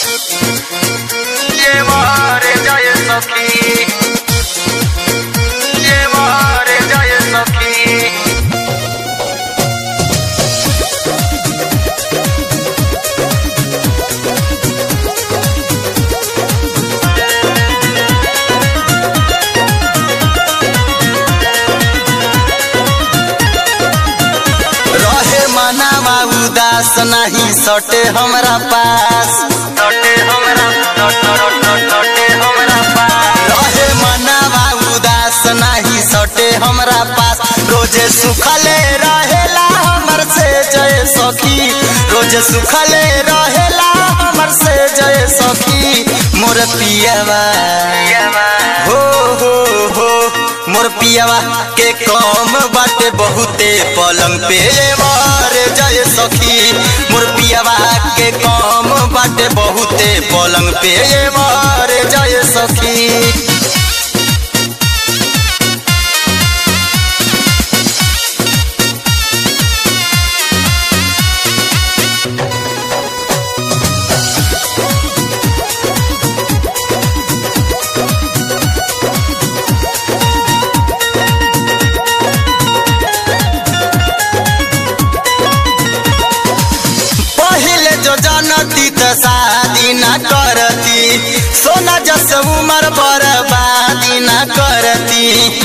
llevaré ya es aquí, llevaré ya es aquí. उदास नहीं सटे हमरा पास, सटे हमरा पास रहे मनवा उदास नहीं सटे हमरा पास। रोजे सुखले रहेला हमर से जय सखी, रोजे सुखले रहेला हमर से जय सखी। मोर पियावा हो मोर पियावा के कम बाटे बहुते पलंग पे जय सखी। मोर पियावा के कम बाटे बहुते पलंग पे जय सखी। जानती तो शादी न करती, सोना जस उमर बर्बादी न करती।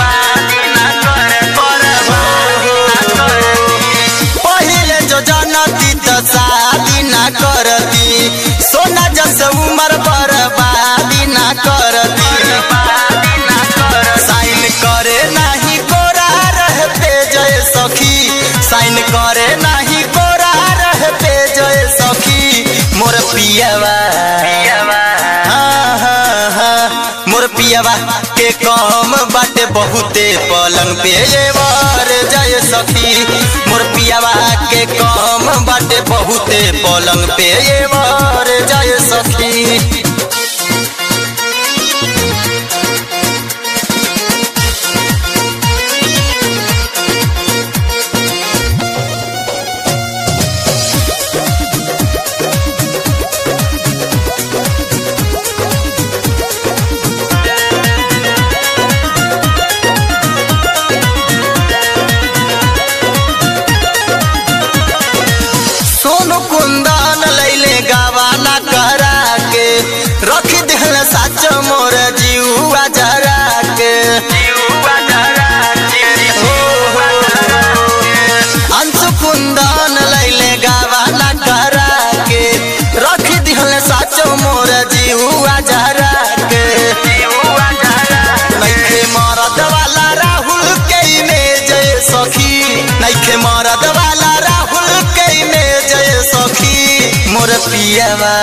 पहले जो जानती तो शादी न करती, सोना जस उमर बर्बादी न करती। साइन करे नहीं गोरा रहते जय सखी, साइन करे नहीं गोरा रहते जय सखी। मोर पियावा मोर पियावा के कम बाटे बहुते पलंग पे जय सखी। मोर पियावा के कम बाटे बहुते पलंग पे जय सखी। कुंदन लैले गवाना करा के रख दिल सच मोर जीवा जरा के। अंशु कुंदन लैले गवाना करा के रख दिल सच मोर जीवा जरा के। नइखे मरद वाला राहुल के में जय सखी, नइखे मरद वाला राहुल के में जय सखी। मोर पियावा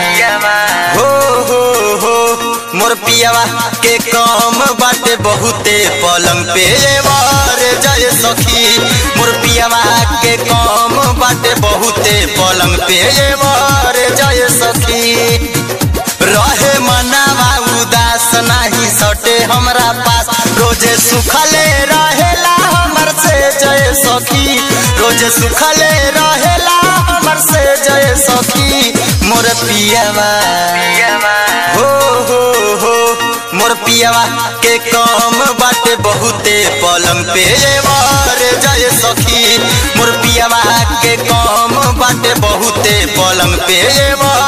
हो मोर पियावा के कम बाटे बहुते पलंग पे जय सखी। मोर पियावा के कम बाटे बहुते पलंग पे जय सखी। रहे मनवा उदास नहीं सटे हमरा पास, रोजे सुखले रहेला हमर से जय सखी, रोजे सुखले रहेला हमर से जय सखी। मोर पियावा हो मोर पियावा के कम बाटे बहुते पलंग पे जय सखी। मोर पियावा के कम बाटे बहुते पलंग पे